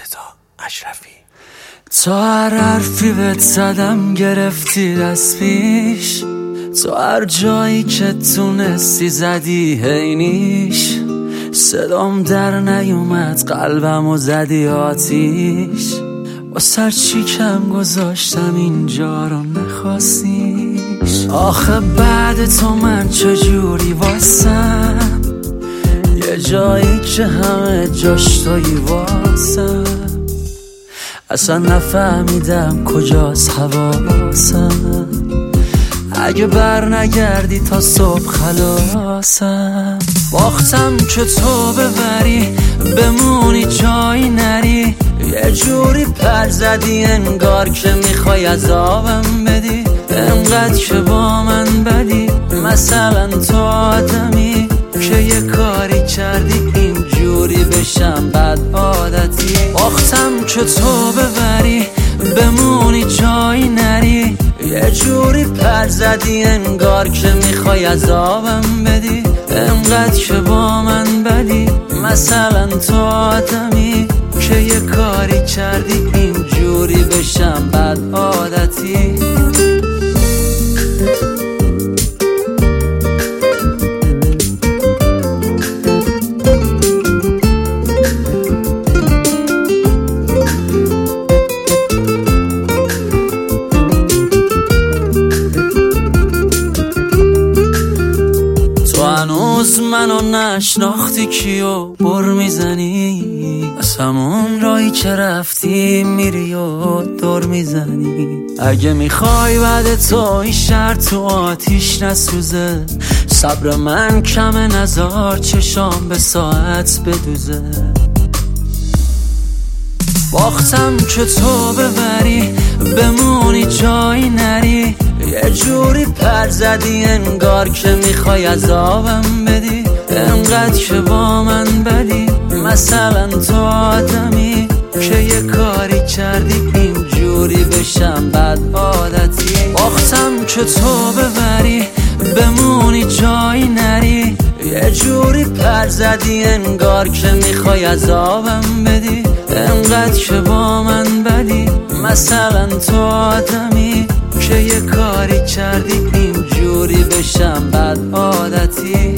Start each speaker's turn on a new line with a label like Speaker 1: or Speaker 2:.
Speaker 1: رضا اشرفی.
Speaker 2: تا هر حرفی بهت زدم گرفتی دست پیش، تو هر جایی که تونستی زدی هینیش، صدام در نیومد قلبمو زدی آتیش، با سر چی کم گذاشتم اینجا رو نخواستیش. آخه بعد تو من چجوری واسم، یه جایی که همه جاش تویی واسم، اصلا نفهمیدم کجاست حواسم، اگه بر نگردی تا صبح خلاصم. باختم که تو ببری بمونی جایی نری، یه جوری پر زدی انگار که میخوای عذابم بدی، انقدر که با من بدی، مثلا تو آدمی که یه کاری کردی اینجوری بشم بد عادتی. باختم که تو ببری بمونی جایی نری، یه جوری پر زدی انگار که میخوای عذابم بدی، انقدر که با من بدی، مثلا تو آدمی که یه کاری کردی اینجوری بشم بد عادتی. هنوز منو نشناختی کیو بر میزنی، از همون راهی که رفتی میری و دور میزنی. اگه میخوای بعد تو این شهر تو آتیش نسوزه، صبر من کمه نزار چشام به ساعت بدوزه. باختم که تو ببری بمونی جایی نری، یه جوری پر زدی انگار که میخوای عذابم بدی، انقدر که با من بدی، مثلا تو آدمی که یه کاری کردی اینجوری بشم بد عادتی. باختم که تو ببری بمونی جایی نری، یه جوری پر زدی انگار که میخوای عذابم بدی، انقدر که با من بدی، مثلا تو آدمی که یه کاری کردی اینجوری بشم بد عادتی.